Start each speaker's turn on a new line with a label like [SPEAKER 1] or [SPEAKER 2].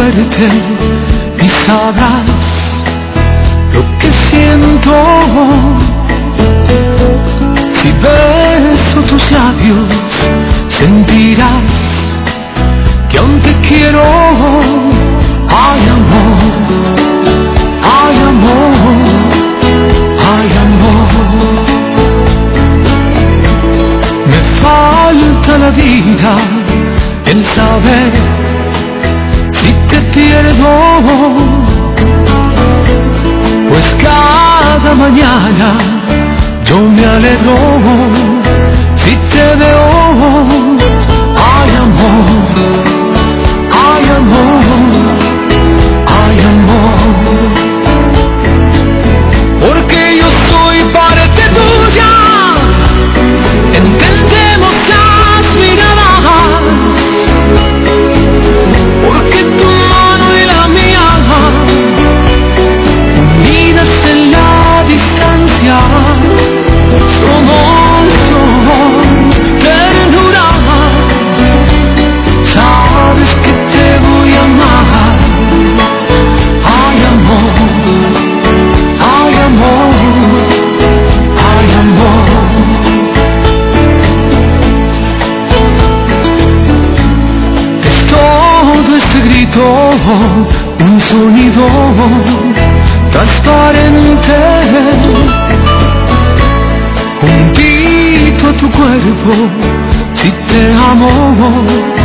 [SPEAKER 1] fuerte y sabrás lo que siento. Si beso tus labios, sentirás que aún te quiero. Ay, amor, ay, amor, ay, amor. Me falta la vida en saber si te pierdo, pues cada mañana yo me alegro si te veo. Ay, amor, ay, amor, ay, amor, porque yo soy parte tuya. Entendemos las miradas, porque tu mano y la mía, unidas en la distancia, somos ternura. Sabes que te voy a amar. Ay, amor, ay, amor, ay, amor. Es todo este grito, un sonido transparente, juntito a tu cuerpo, si te amo.